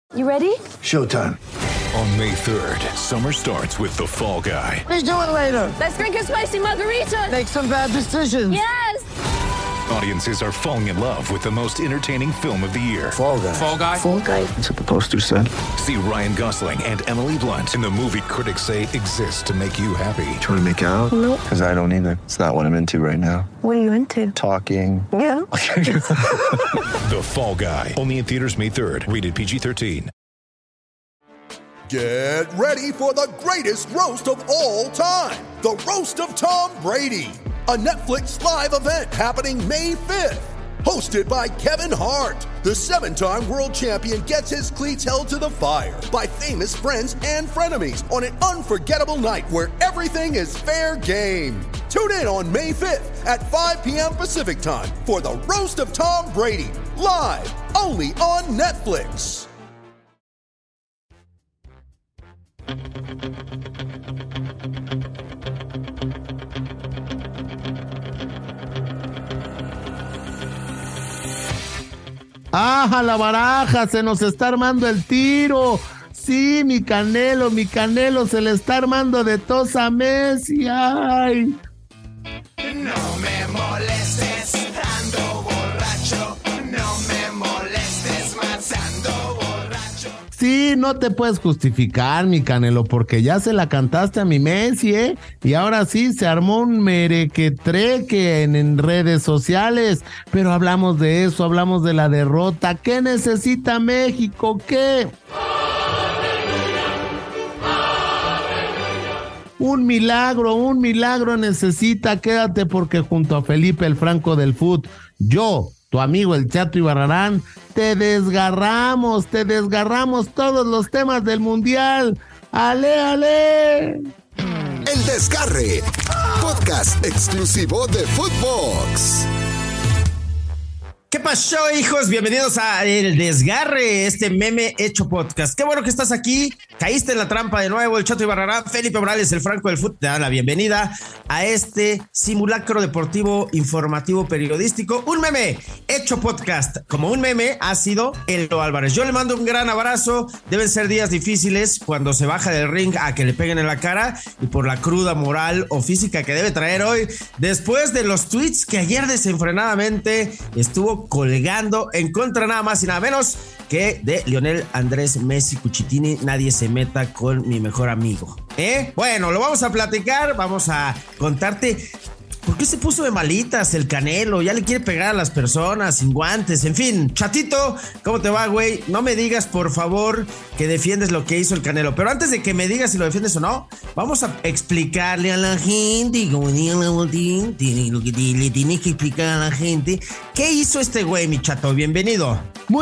You ready? Showtime. On May 3rd, summer starts with The Fall Guy. Let's do it later. Let's drink a spicy margarita. Make some bad decisions. Yes! Audiences are falling in love with the most entertaining film of the year. Fall Guy. Fall Guy. Fall Guy. That's what the poster said. See Ryan Gosling and Emily Blunt in the movie critics say exists to make you happy. Trying to make it out? Nope. Because I don't either. It's not what I'm into right now. What are you into? Talking. Yeah. The Fall Guy. Only in theaters May 3rd. Rated PG-13. Get ready for the greatest roast of all time. The Roast of Tom Brady. A Netflix live event happening May 5th. Hosted by Kevin Hart. The 7-time world champion gets his cleats held to the fire by famous friends and frenemies on an unforgettable night where everything is fair game. Tune in on May 5th at 5 p.m. Pacific time for the Roast of Tom Brady. Live only on Netflix. ¡Ah, la baraja! Se nos está armando el tiro. Sí, mi Canelo se le está armando de tos a Messi. ¡Ay! No me molestes, ando borracho. No me molestes más, ando borracho. Sí, no te puedes justificar, mi Canelo, porque ya se la cantaste a mi Messi, ¿eh? Y ahora sí, se armó un merequetreque en redes sociales. Pero hablamos de eso, hablamos de la derrota. ¿Qué necesita México? ¿Qué? Un milagro necesita. Quédate porque junto a Felipe el Franco del Fut, yo, tu amigo el Chato Ibarrarán, te desgarramos todos los temas del Mundial. ¡Ale, ale! El Desgarre, podcast exclusivo de Footbox. ¿Qué pasó, hijos? Bienvenidos a El Desgarre, este meme hecho podcast. Qué bueno que estás aquí. Caíste en la trampa de nuevo. El Chato Ibarrarán, Felipe Morales, el Franco del Fútbol, te da la bienvenida a este simulacro deportivo, informativo, periodístico. Un meme hecho podcast. Como un meme ha sido Elo Álvarez. Yo le mando un gran abrazo. Deben ser días difíciles cuando se baja del ring a que le peguen en la cara y por la cruda moral o física que debe traer hoy. Después de los tweets que ayer desenfrenadamente estuvo colgando en contra nada más y nada menos que de Lionel Andrés Messi Cuchitini. Nadie se meta con mi mejor amigo. Bueno, lo vamos a platicar, vamos a contarte por qué se puso de malitas el Canelo. Ya le quiere pegar a las personas sin guantes, en fin. Chatito, ¿cómo te va, güey? No me digas, por favor, que defiendes lo que hizo el Canelo, pero antes de que me digas si lo defiendes o no, vamos a explicarle a la gente, como digan la botín, lo que le tienes que explicar a la gente. ¿Qué hizo este güey, mi Chato? Bienvenido. Muy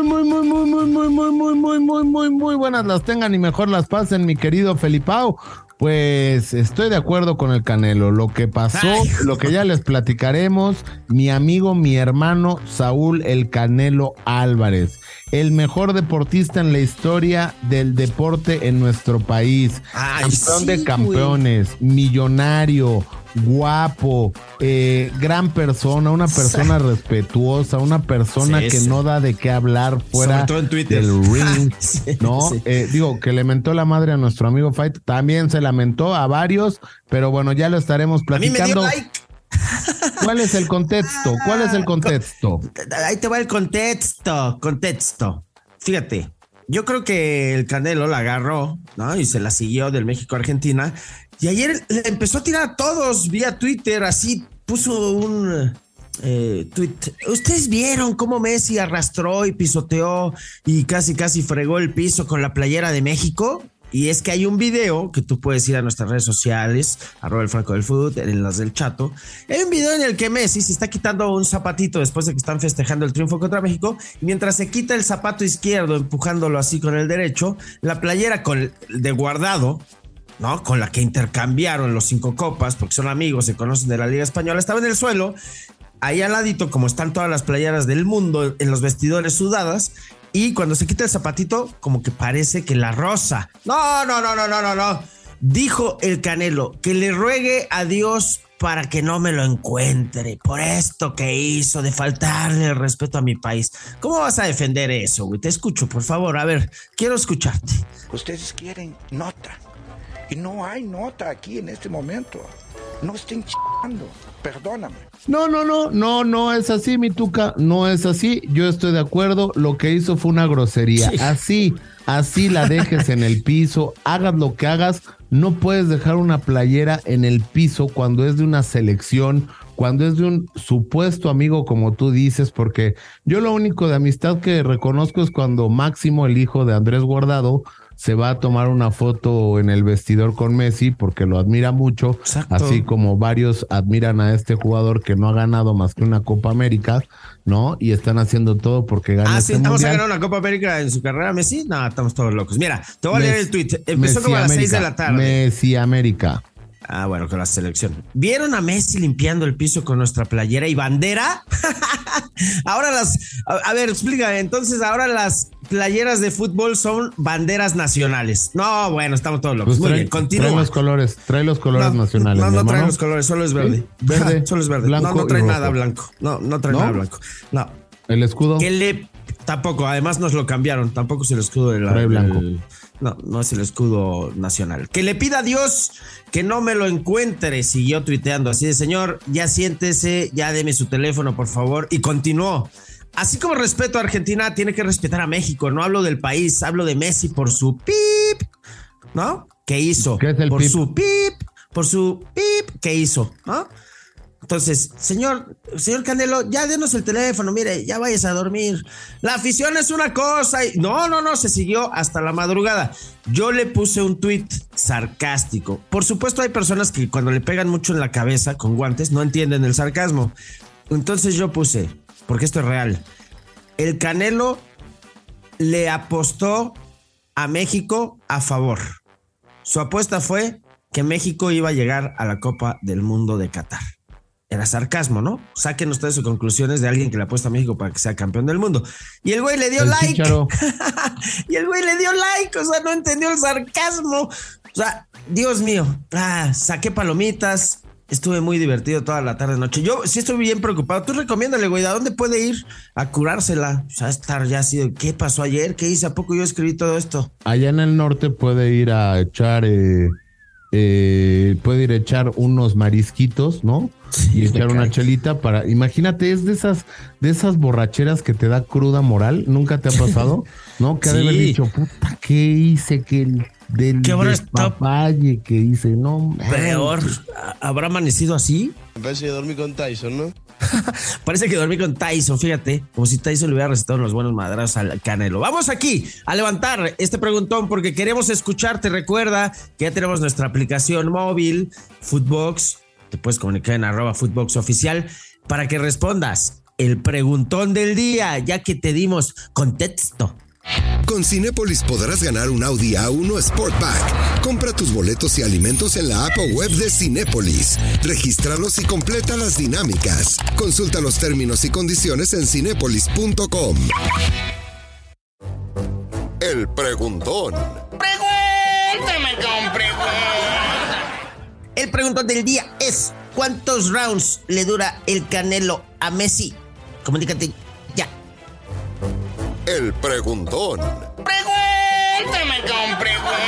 buenas las tengan y mejor las pasen, mi querido Felipao. Pues estoy de acuerdo con el Canelo. Lo que pasó, lo que ya les platicaremos, mi amigo, mi hermano Saúl el Canelo Álvarez, el mejor deportista en la historia del deporte en nuestro país. Campeón de campeones, millonario, guapo, gran persona, una persona respetuosa, una persona que no da de qué hablar fuera del ring, ¿no? Digo, que le mentó la madre a nuestro amigo Fight, también se lamentó a varios, pero bueno, ya lo estaremos platicando. A mí me dio like. ¿Cuál es el contexto? Ahí te va el contexto. Fíjate, yo creo que el Canelo la agarró, ¿no? Y se la siguió del México a Argentina. Y ayer le empezó a tirar a todos vía Twitter, así puso un tweet. ¿Ustedes vieron cómo Messi arrastró y pisoteó y casi fregó el piso con la playera de México? Y es que hay un video que tú puedes ir a nuestras redes sociales, @el Franco del Fútbol, en las del Chato. Hay un video en el que Messi se está quitando un zapatito después de que están festejando el triunfo contra México. Y mientras se quita el zapato izquierdo, empujándolo así con el derecho, la playera de guardado, ¿no? Con la que intercambiaron los 5 copas, porque son amigos, se conocen de la Liga Española, estaba en el suelo, ahí al ladito, como están todas las playeras del mundo, en los vestidores sudadas. Y cuando se quita el zapatito, como que parece que la rosa. No. Dijo el Canelo que le ruegue a Dios para que no me lo encuentre por esto que hizo de faltarle el respeto a mi país. ¿Cómo vas a defender eso, güey? Te escucho, por favor. A ver, quiero escucharte. Ustedes quieren nota y no hay nota aquí en este momento. No estén chingando, perdóname. No es así, mi Tuca, no es así. Yo estoy de acuerdo, lo que hizo fue una grosería. Sí. Así la dejes en el piso, hagas lo que hagas, no puedes dejar una playera en el piso cuando es de una selección, cuando es de un supuesto amigo, como tú dices, porque yo lo único de amistad que reconozco es cuando Máximo, el hijo de Andrés Guardado, se va a tomar una foto en el vestidor con Messi porque lo admira mucho. Exacto. Así como varios admiran a este jugador que no ha ganado más que una Copa América, ¿no? Y están haciendo todo porque gane este ¿estamos mundial. a ganar una Copa América en su carrera, Messi? No, estamos todos locos. Mira, te voy a leer el tweet. Empezó como a las 6 de la tarde. Messi América. Ah, bueno, con la selección. ¿Vieron a Messi limpiando el piso con nuestra playera y bandera? Ahora a ver, explícame. Entonces, ahora las playeras de fútbol son banderas nacionales. No, bueno, estamos todos locos. Pues muy bien, continúa. Trae los colores nacionales. No trae los colores, solo es verde. ¿Sí? Verde. Solo es verde. Blanco no trae y rojo. nada blanco. No trae nada blanco. No. ¿El escudo? Tampoco, además nos lo cambiaron. Tampoco es el escudo de la. Trae blanco. No es el escudo nacional. Que le pida a Dios que no me lo encuentre. Siguió tuiteando así de: señor, ya siéntese, ya deme su teléfono, por favor. Y continuó: así como respeto a Argentina, tiene que respetar a México. No hablo del país, hablo de Messi por su pip, ¿no? ¿Qué hizo? ¿Qué es el por pip? Por su pip, ¿qué hizo? ¿No? Entonces, señor Canelo, ya denos el teléfono, mire, ya vayas a dormir. La afición es una cosa y no, se siguió hasta la madrugada. Yo le puse un tuit sarcástico. Por supuesto, hay personas que cuando le pegan mucho en la cabeza con guantes no entienden el sarcasmo. Entonces yo puse, porque esto es real, el Canelo le apostó a México a favor. Su apuesta fue que México iba a llegar a la Copa del Mundo de Qatar. Era sarcasmo, ¿no? Saquen ustedes sus conclusiones de alguien que le apuesta a México para que sea campeón del mundo. Y el güey le dio like. O sea, no entendió el sarcasmo. O sea, Dios mío. Saqué palomitas. Estuve muy divertido toda la tarde noche. Yo sí estoy bien preocupado. Tú recomiéndale, güey, ¿a dónde puede ir a curársela? O sea, estar ya así de, ¿qué pasó ayer? ¿Qué hice? ¿A poco yo escribí todo esto? Allá en el norte puede ir a echar... puede ir a echar unos marisquitos, ¿no? Sí, y echar una chelita para... Imagínate, es de esas borracheras que te da cruda moral. ¿Nunca te ha pasado? ¿No? Que ha de haber dicho, puta, ¿qué hice? Del despapalle que hice, no. Peor. ¿Habrá amanecido así? Parece que dormí con Tyson, ¿no? Parece que dormí con Tyson, fíjate, como si Tyson le hubiera recetado unos buenos madrazos al Canelo. Vamos aquí a levantar este preguntón porque queremos escucharte. Recuerda que ya tenemos nuestra aplicación móvil, Footbox. Te puedes comunicar en @FootboxOficial para que respondas el preguntón del día, ya que te dimos contexto. Con Cinépolis podrás ganar un Audi A1 Sportback. Compra tus boletos y alimentos en la app o web de Cinépolis. Regístralos y completa las dinámicas. Consulta los términos y condiciones en cinépolis.com. El preguntón. Pregúntame con El preguntón del día es: ¿cuántos rounds le dura el Canelo a Messi? Comunícate ya. El preguntón. Pregúntame con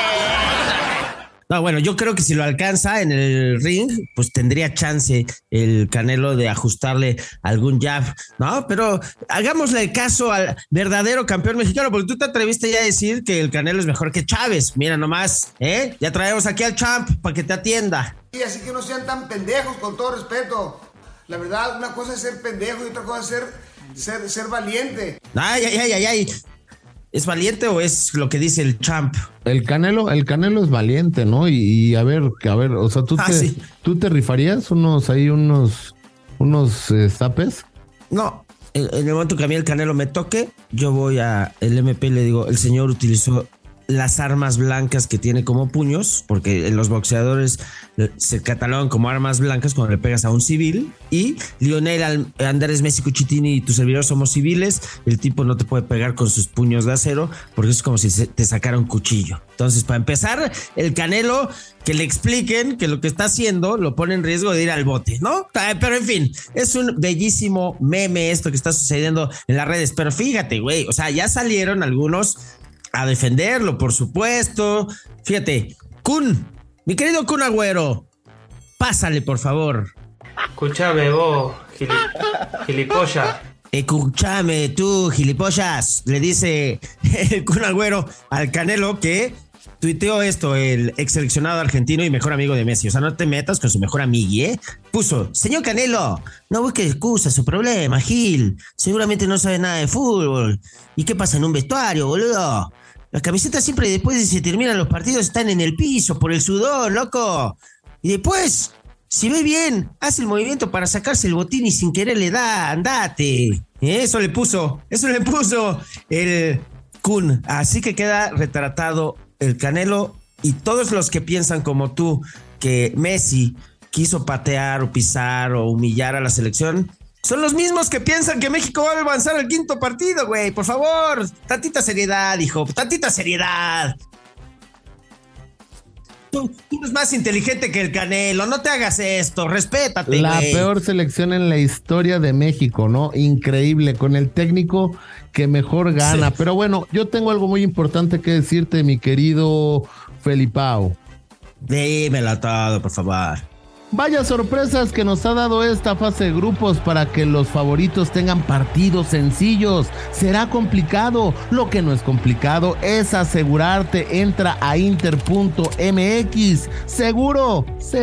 No, bueno, yo creo que si lo alcanza en el ring, pues tendría chance el Canelo de ajustarle algún jab, ¿no? Pero hagámosle caso al verdadero campeón mexicano, porque tú te atreviste ya a decir que el Canelo es mejor que Chávez. Mira nomás, ya traemos aquí al champ para que te atienda. Y así que no sean tan pendejos, con todo respeto. La verdad, una cosa es ser pendejo y otra cosa es ser valiente. Ay. ¿Es valiente o es lo que dice el champ? El Canelo es valiente, ¿no? Y a ver, o sea, ¿tú te rifarías unos zapes? No, en el momento que a mí el Canelo me toque, yo voy a el MP y le digo, el señor utilizó las armas blancas que tiene como puños, porque los boxeadores se catalogan como armas blancas cuando le pegas a un civil, y Lionel Andrés Messi Cuchitini y tu servidor somos civiles. El tipo no te puede pegar con sus puños de acero porque es como si te sacara un cuchillo. Entonces, para empezar, el Canelo, que le expliquen que lo que está haciendo lo pone en riesgo de ir al bote, ¿no? Pero en fin, es un bellísimo meme esto que está sucediendo en las redes. Pero fíjate, güey, o sea, ya salieron algunos a defenderlo, por supuesto. Fíjate, mi querido Kun Agüero, pásale, por favor. Escuchame vos, gilipollas. Escúchame tú, gilipollas, le dice el Kun Agüero al Canelo, que tuiteó esto, el ex seleccionado argentino y mejor amigo de Messi. O sea, no te metas con su mejor amigo, ¿eh? Puso: señor Canelo, no busque excusas, su problema, Gil. Seguramente no sabe nada de fútbol. ¿Y qué pasa en un vestuario, boludo? Las camisetas siempre después de que se terminan los partidos están en el piso por el sudor, loco. Y después, si ve bien, hace el movimiento para sacarse el botín y sin querer le da, andate. Eso le puso el Kun. Así que queda retratado el Canelo, y todos los que piensan como tú que Messi quiso patear o pisar o humillar a la selección son los mismos que piensan que México va a avanzar al quinto partido, güey. Por favor, tantita seriedad, hijo, tantita seriedad. Tú eres más inteligente que el Canelo, no te hagas esto, respétate, güey. La peor selección en la historia de México, ¿no? Increíble, con el técnico que mejor gana. Sí. Pero bueno, yo tengo algo muy importante que decirte, mi querido Felipao. Dímelo todo, por favor. Vaya sorpresas que nos ha dado esta fase de grupos para que los favoritos tengan partidos sencillos. Será complicado. Lo que no es complicado es asegurarte. Entra a inter.mx. Seguro.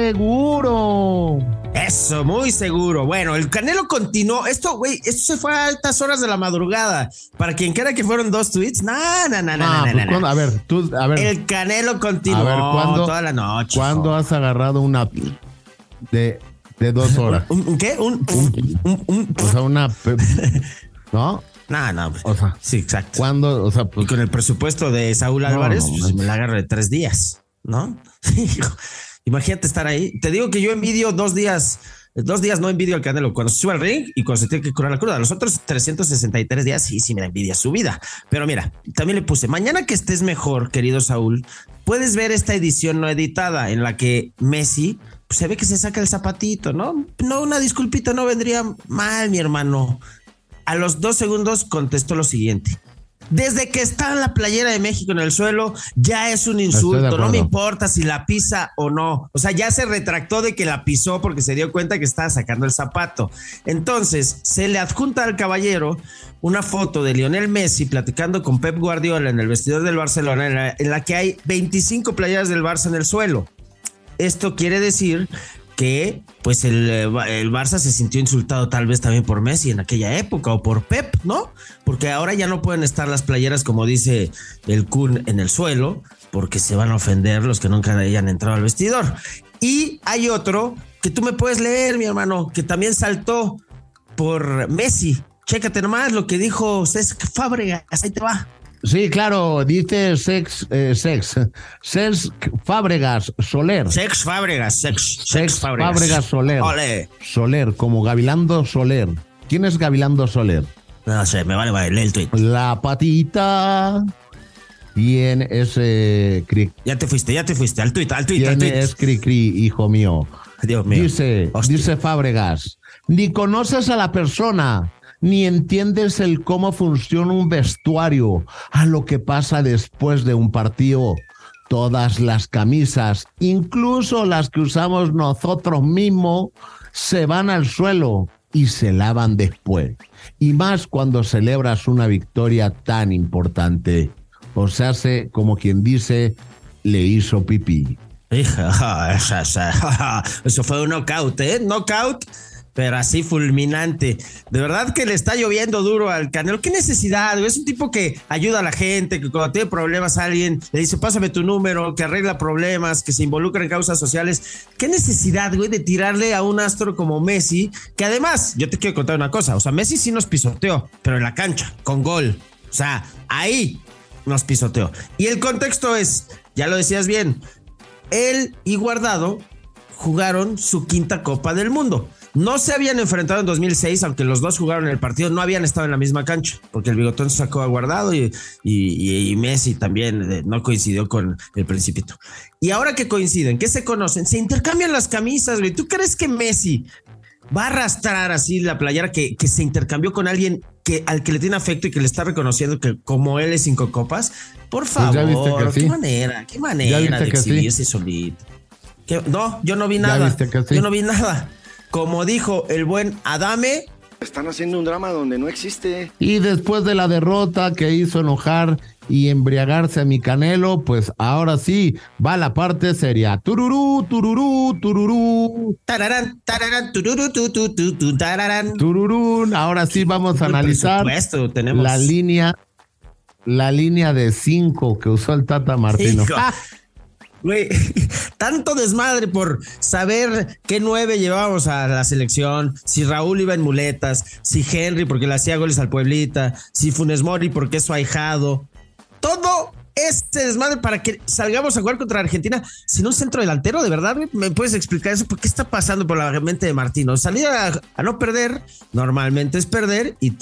Eso, muy seguro. Bueno, el Canelo continuó. Esto se fue a altas horas de la madrugada. Para quien crea que fueron 2 tweets. No. A ver. El Canelo continuó toda la noche. ¿Cuándo has agarrado una de 2 horas? ¿Un qué? O sea, una... ¿No? No. O sea, sí, exacto. ¿Cuándo? O sea, pues, y con el presupuesto de Saúl Álvarez, pues me la agarro de 3 días, ¿no? Imagínate estar ahí. Te digo que yo envidio 2 días. 2 días no envidio al Canelo. Cuando se sube al ring y cuando se tiene que curar la cruda. Los otros 363 días sí me da envidia su vida. Pero mira, también le puse: mañana que estés mejor, querido Saúl, puedes ver esta edición no editada en la que Messi pues, se ve que se saca el zapatito, ¿no? No, una disculpita no vendría mal, mi hermano. A los 2 segundos contestó lo siguiente: desde que está la playera de México en el suelo, ya es un insulto. No me importa si la pisa o no. O sea, ya se retractó de que la pisó porque se dio cuenta que estaba sacando el zapato. Entonces, se le adjunta al caballero una foto de Lionel Messi platicando con Pep Guardiola en el vestidor del Barcelona, en la que hay 25 playeras del Barça en el suelo. Esto quiere decir que pues el Barça se sintió insultado tal vez también por Messi en aquella época, o por Pep, ¿no? Porque ahora ya no pueden estar las playeras, como dice el Kun, en el suelo, porque se van a ofender los que nunca hayan entrado al vestidor. Y hay otro que tú me puedes leer, mi hermano, que también saltó por Messi. Chécate nomás lo que dijo Cesc Fábregas, ahí te va. Sí, claro, dice Cesc Fábregas Soler. Cesc Fábregas Soler. Olé. Soler, como Gavilando Soler. ¿Quién es Gavilando Soler? No sé, me vale, lee el tweet. La patita. ¿Quién es Ya te fuiste, al tweet. ¿Quién es Cri, hijo mío? Dios mío. Dice Fábregas: ni conoces a la persona, ni entiendes el cómo funciona un vestuario, a lo que pasa después de un partido. Todas las camisas, incluso las que usamos nosotros mismos, se van al suelo y se lavan después. Y más cuando celebras una victoria tan importante. O sea, como quien dice, le hizo pipí. Eso fue un knockout, Knockout, pero así fulminante. De verdad que le está lloviendo duro al Canelo. ¿Qué necesidad, güey? Es un tipo que ayuda a la gente, que cuando tiene problemas a alguien le dice: pásame tu número, que arregla problemas, que se involucra en causas sociales. ¿Qué necesidad, güey, de tirarle a un astro como Messi? Que además, yo te quiero contar una cosa. O sea, Messi sí nos pisoteó, pero en la cancha, con gol. O sea, ahí nos pisoteó. Y el contexto es, ya lo decías bien, él y Guardado jugaron su quinta Copa del Mundo. No se habían enfrentado en 2006, aunque los dos jugaron el partido, no habían estado en la misma cancha, porque el Bigotón sacó a Guardado y Messi también no coincidió con el Principito. Y ahora que coinciden, que se conocen, se intercambian las camisas, güey. ¿Tú crees que Messi va a arrastrar así la playera que se intercambió con alguien al que le tiene afecto y que le está reconociendo que como él es 5 copas? Por favor, pues qué manera de exhibirse solito. No, yo no vi nada. Yo no vi nada. Como dijo el buen Adame, están haciendo un drama donde no existe. Y después de la derrota que hizo enojar y embriagarse a mi Canelo, pues ahora sí va la parte seria. Tururú, tururú, tururú. Tararán, tararán, tururú, tararán. Tururú. Ahora sí vamos a analizar tenemos la línea de 5 que usó el Tata Martino. Güey, tanto desmadre por saber qué 9 llevábamos a la selección, si Raúl iba en muletas, si Henry porque le hacía goles al Pueblita, si Funes Mori porque es su ahijado. Todo este desmadre para que salgamos a jugar contra Argentina sin un centro delantero, ¿de verdad? ¿Me puedes explicar eso? ¿Por qué está pasando por la mente de Martino? Salir a no perder, normalmente es perder y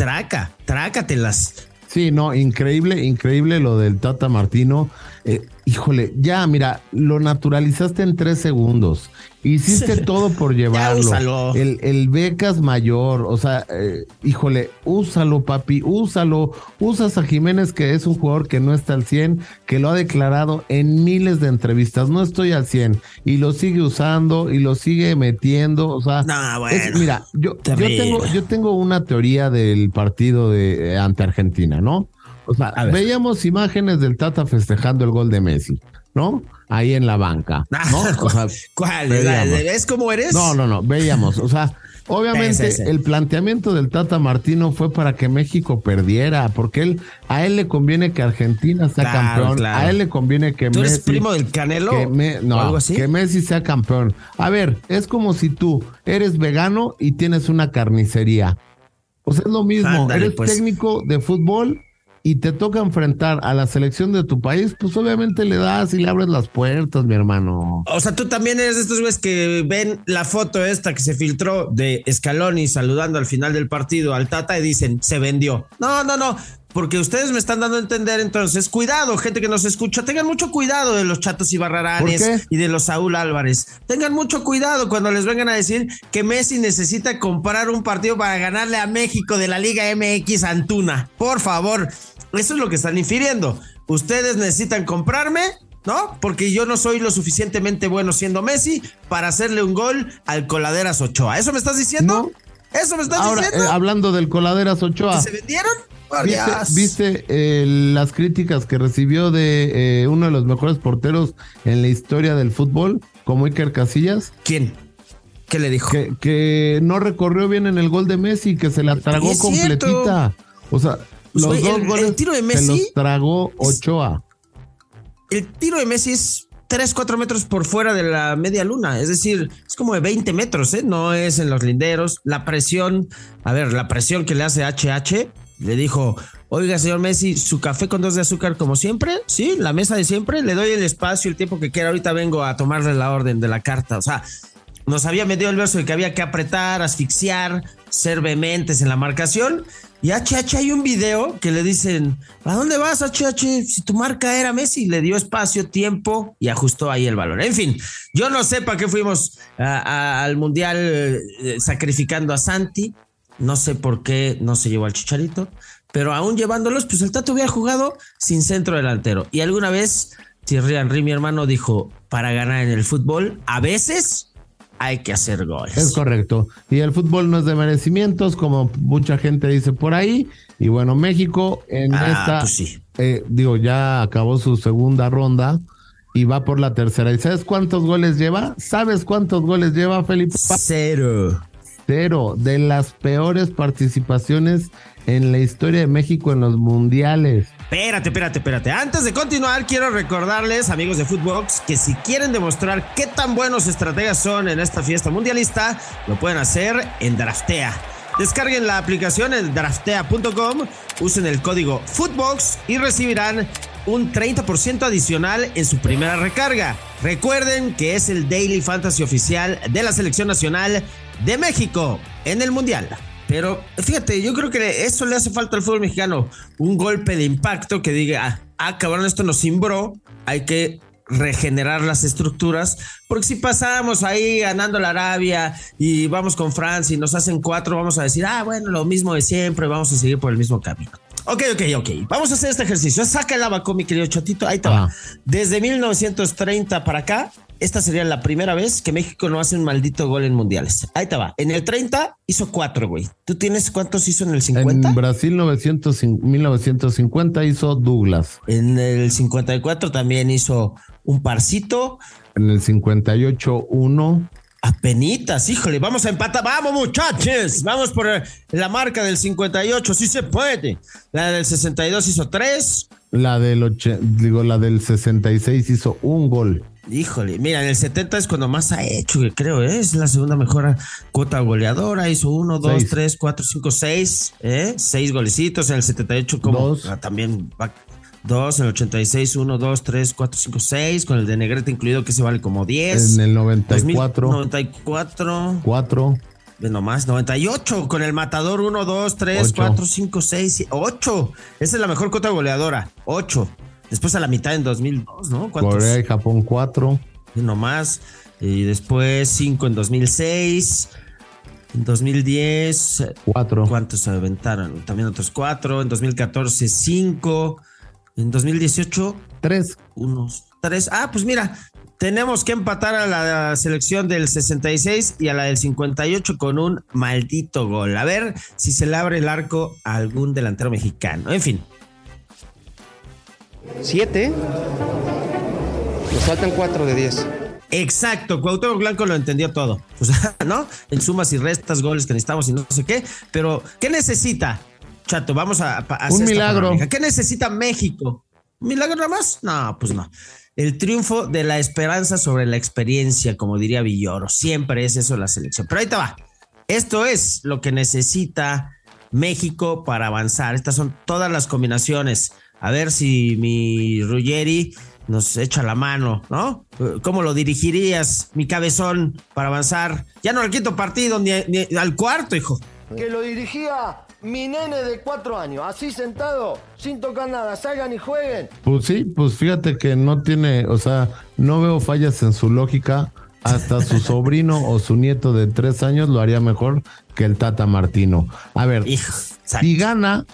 trácatelas. Sí, no, increíble lo del Tata Martino. Híjole, ya, mira, lo naturalizaste en 3 segundos. Hiciste todo por llevarlo. El becas mayor, o sea, híjole, úsalo, papi, úsalo. Usas a Jiménez, que es un jugador que no está al 100, que lo ha declarado en miles de entrevistas. No estoy al 100. Y lo sigue usando y lo sigue metiendo. O sea, mira, yo tengo una teoría del partido ante Argentina, ¿no? O sea, veíamos imágenes del Tata festejando el gol de Messi, ¿no? Ahí en la banca, ¿no? O sea, ¿cuál? ¿Ves cómo eres? No, veíamos, o sea, obviamente el planteamiento del Tata Martino fue para que México perdiera, porque a él le conviene que Argentina sea campeón, claro. A él le conviene que ¿Tú Messi... eres primo del Canelo? ¿O algo así? Que Messi sea campeón. A ver, es como si tú eres vegano y tienes una carnicería. O sea, es lo mismo, ándale, eres técnico de fútbol y te toca enfrentar a la selección de tu país, pues obviamente le das y le abres las puertas, mi hermano. O sea, tú también eres de estos güeyes que ven la foto esta que se filtró de Scaloni saludando al final del partido al Tata y dicen, se vendió. No, porque ustedes me están dando a entender, entonces, cuidado, gente que nos escucha, tengan mucho cuidado de los Chatos y Barraranes y de los Saúl Álvarez. Tengan mucho cuidado cuando les vengan a decir que Messi necesita comprar un partido para ganarle a México de la Liga MX Antuna. Por favor, eso es lo que están infiriendo. Ustedes necesitan comprarme, ¿no? Porque yo no soy lo suficientemente bueno siendo Messi para hacerle un gol al Coladeras Ochoa. ¿Eso me estás diciendo? No. ¿Eso me estás diciendo? Hablando del Coladeras Ochoa. ¿Que se vendieron? ¿Viste las críticas que recibió de uno de los mejores porteros en la historia del fútbol, como Iker Casillas? ¿Quién? ¿Qué le dijo? Que no recorrió bien en el gol de Messi, que se la tragó completita. O sea, los dos goles el tiro de Messi, se los tragó Ochoa. El tiro de Messi es 3-4 metros por fuera de la media luna, es decir, es como de 20 metros, no es en los linderos. La presión que le hace HH, le dijo, oiga, señor Messi, ¿su café con 2 de azúcar como siempre? Sí, la mesa de siempre, le doy el espacio, el tiempo que quiera, ahorita vengo a tomarle la orden de la carta. O sea, nos había metido el verso de que había que apretar, asfixiar, ser vehementes en la marcación. Y HH hay un video que le dicen, ¿a dónde vas, HH? Si tu marca era Messi, le dio espacio, tiempo y ajustó ahí el balón. En fin, yo no sé para qué fuimos al Mundial sacrificando a Santi. No sé por qué no se llevó al Chicharito, pero aún llevándolos, pues el Tato hubiera jugado sin centro delantero. Y alguna vez Thierry Henry, mi hermano, dijo, para ganar en el fútbol, a veces hay que hacer goles. Es correcto. Y el fútbol no es de merecimientos, como mucha gente dice por ahí. Y bueno, México en esta, pues sí. Ya acabó su segunda ronda y va por la tercera. ¿Y sabes cuántos goles lleva? ¿Sabes cuántos goles lleva, Felipe? 0. De las peores participaciones en la historia de México en los mundiales. Espérate. Antes de continuar, quiero recordarles, amigos de Footbox, que si quieren demostrar qué tan buenos estrategas son en esta fiesta mundialista, lo pueden hacer en Draftea. Descarguen la aplicación en draftea.com, usen el código Footbox y recibirán un 30% adicional en su primera recarga. Recuerden que es el Daily Fantasy oficial de la Selección Nacional de México en el Mundial. Pero fíjate, yo creo que eso le hace falta al fútbol mexicano. Un golpe de impacto que diga, cabrón, esto nos cimbró, hay que regenerar las estructuras, porque si pasamos ahí ganando la Arabia y vamos con Francia y nos hacen 4, vamos a decir, bueno, lo mismo de siempre, vamos a seguir por el mismo camino. Ok. Vamos a hacer este ejercicio. Saca el abaco, mi querido Chatito. Ahí te va. Desde 1930 para acá, esta sería la primera vez que México no hace un maldito gol en mundiales. Ahí te va. En el 30 hizo 4, güey. ¿Tú tienes cuántos hizo en el 50? En Brasil 1950 hizo Douglas. En el 54 también hizo un parcito. En el 58 1. Apenitas, híjole, vamos a empatar, vamos muchachos, vamos por la marca del 58, sí se puede. La del 62 hizo 3. La del 66 hizo un gol. Híjole, mira, en el 70 es cuando más ha hecho, que creo, es la segunda mejor cuota goleadora, hizo 1, 2, 3, 4, 5, 6, 6 golecitos. En el 78 como también va 2, en el 86, 1, 2, 3, 4, 5, 6, con el de Negrete incluido, que se vale como 10. En el 94. 94. 4. Nomás, 98, con el Matador 1, 2, 3, 8. 4, 5, 6, 8. Esa es la mejor cuota goleadora, 8. Después a la mitad en 2002, ¿no? Corea y Japón 4. Nomás. Y después 5 en 2006. En 2010. 4. ¿Cuántos se aventaron? También otros 4. En 2014, 5. En 2018, 3. Unos 3. Pues mira, tenemos que empatar a la selección del 66 y a la del 58 con un maldito gol. A ver si se le abre el arco a algún delantero mexicano. En fin. 7. Nos faltan 4 de 10. Exacto, Cuauhtémoc Blanco lo entendió todo. O sea, ¿no? En sumas y restas, goles que necesitamos y no sé qué. Pero, ¿qué necesita? Chato, vamos a hacer un milagro. ¿Qué necesita México? ¿Un milagro nada más? No, pues no. El triunfo de la esperanza sobre la experiencia, como diría Villoro. Siempre es eso la selección. Pero ahí te va. Esto es lo que necesita México para avanzar. Estas son todas las combinaciones. A ver si mi Ruggeri nos echa la mano, ¿no? ¿Cómo lo dirigirías, mi cabezón, para avanzar? Ya no al quinto partido, ni al cuarto, hijo. Que lo dirigía mi nene de 4 años, así sentado, sin tocar nada, salgan y jueguen. Pues sí, pues fíjate que no tiene, o sea, no veo fallas en su lógica. Hasta su sobrino o su nieto de 3 años lo haría mejor que el Tata Martino. A ver, si gana,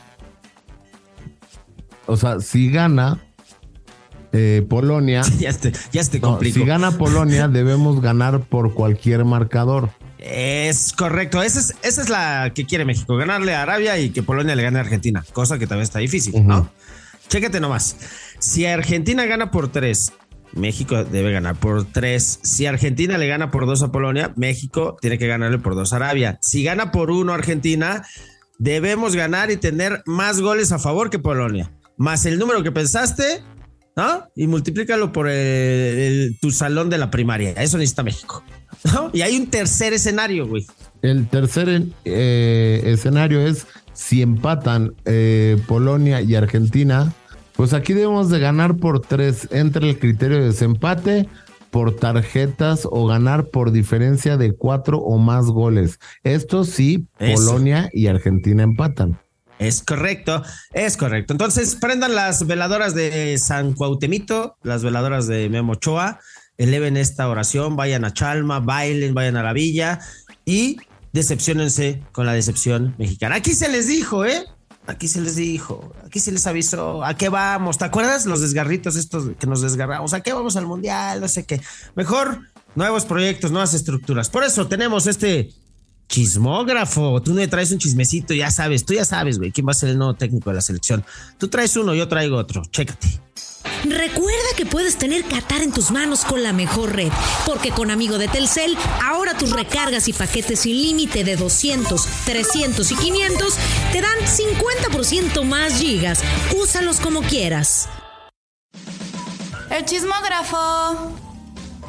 o sea, si gana Polonia, ya te complicó. Si gana Polonia, debemos ganar por cualquier marcador. Es correcto, esa es la que quiere México, ganarle a Arabia y que Polonia le gane a Argentina, cosa que también está difícil, ¿no? Chécate nomás, si Argentina gana por 3, México debe ganar por 3. Si Argentina le gana por 2 a Polonia, México tiene que ganarle por 2 a Arabia. Si gana por 1 Argentina, debemos ganar y tener más goles a favor que Polonia, más el número que pensaste, ¿no? Y multiplícalo por tu salón de la primaria. Eso necesita México, ¿no? Y hay un tercer escenario, güey. El tercer escenario es si empatan Polonia y Argentina, pues aquí debemos de ganar por 3. Entra el criterio de desempate, por tarjetas o ganar por diferencia de 4 o más goles. Esto sí, Polonia y Argentina empatan. Es correcto, es correcto. Entonces, prendan las veladoras de San Cuauhtemito, las veladoras de Memo Ochoa, eleven esta oración, vayan a Chalma, bailen, vayan a la villa y decepciónense con la decepción mexicana. Aquí se les dijo, aquí se les dijo, aquí se les avisó, ¿a qué vamos? ¿Te acuerdas los desgarritos estos que nos desgarramos? ¿A qué vamos al mundial? No sé qué. Mejor nuevos proyectos, nuevas estructuras. Por eso tenemos este chismógrafo. Tú me traes un chismecito, ya sabes, tú ya sabes, güey, quién va a ser el nuevo técnico de la selección. Tú traes uno, yo traigo otro. Chécate. Recuerda que puedes tener Qatar en tus manos con la mejor red, porque con Amigo de Telcel, ahora tus recargas y paquetes sin límite de 200, 300 y 500 te dan 50% más gigas. Úsalos como quieras. El chismógrafo.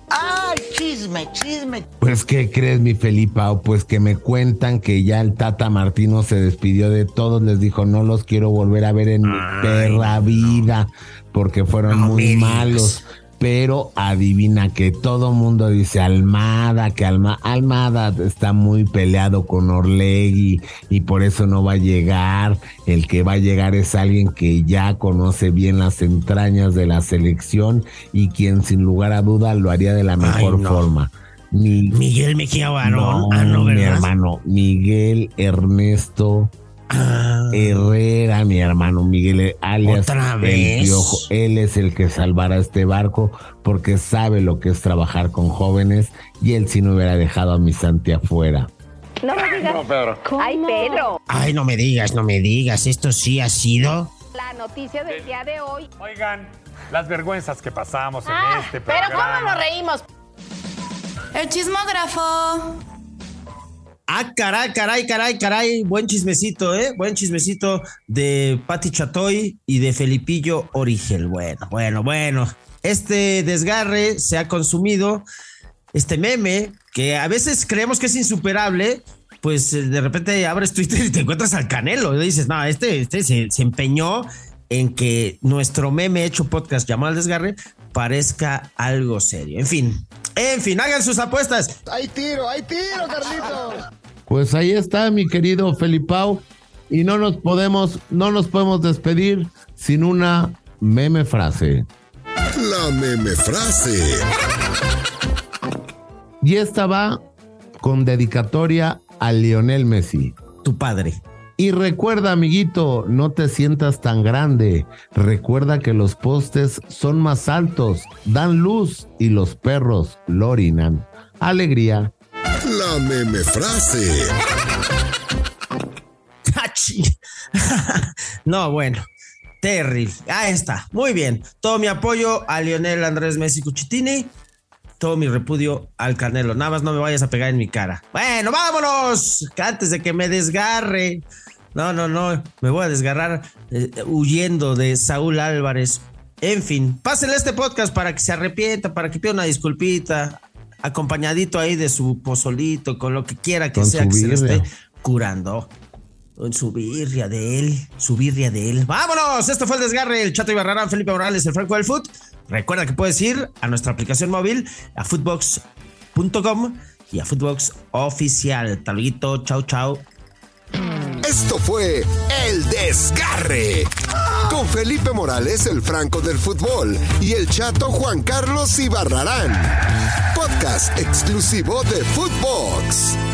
¡Ay, chisme! Pues, ¿qué crees, mi Felipao? Pues que me cuentan que ya el Tata Martino se despidió de todos, les dijo, no los quiero volver a ver en mi perra vida, porque fueron muy malos. Pero adivina que todo mundo dice Almada, que Almada está muy peleado con Orlegui y por eso no va a llegar. El que va a llegar es alguien que ya conoce bien las entrañas de la selección y quien sin lugar a duda lo haría de la mejor forma. Miguel Mejía Barón. No, mi hermano, Miguel Ernesto Herrera, mi hermano Miguel, alias El Piojo. Él es el que salvará este barco porque sabe lo que es trabajar con jóvenes y él sí no hubiera dejado a mi Santi afuera. No me digas. No, Pedro. Ay, Pedro. Ay, no me digas. Esto sí ha sido la noticia del día de hoy. Oigan, las vergüenzas que pasamos en este programa. Pero ¿cómo nos reímos? El chismógrafo. Caray. Buen chismecito, Buen chismecito de Pati Chatoy y de Felipillo Origel. Bueno. Este desgarre se ha consumido. Este meme, que a veces creemos que es insuperable, pues de repente abres Twitter y te encuentras al Canelo. Y dices, no, este se empeñó en que nuestro meme hecho podcast llamado El Desgarre parezca algo serio. En fin, hagan sus apuestas. Hay tiro, Carlitos. Pues ahí está, mi querido Felipao, y no nos podemos despedir sin una meme frase. La meme frase. Y esta va con dedicatoria a Lionel Messi, tu padre. Y recuerda, amiguito, no te sientas tan grande. Recuerda que los postes son más altos, dan luz y los perros lo orinan. Alegría. La meme frase. No, bueno. Terrible. Ahí está. Muy bien. Todo mi apoyo a Lionel Andrés Messi Cuchitini. Todo mi repudio al Canelo. Nada más no me vayas a pegar en mi cara. Bueno, vámonos. Antes de que me desgarre. No. Me voy a desgarrar huyendo de Saúl Álvarez. En fin, pásenle este podcast para que se arrepienta, para que pida una disculpita, acompañadito ahí de su pozolito, con lo que quiera que sea que se le esté curando. Con su birria de él. ¡Vámonos! Esto fue El Desgarre, el Chato y Barrarán, Felipe Morales, el Franco del Foot. Recuerda que puedes ir a nuestra aplicación móvil, a footbox.com y a Footbox Oficial. Taluguito, chau. Esto fue El Desgarre con Felipe Morales, el Franco del Fútbol, y el Chato Juan Carlos Ibarrarán. Podcast exclusivo de Footbox.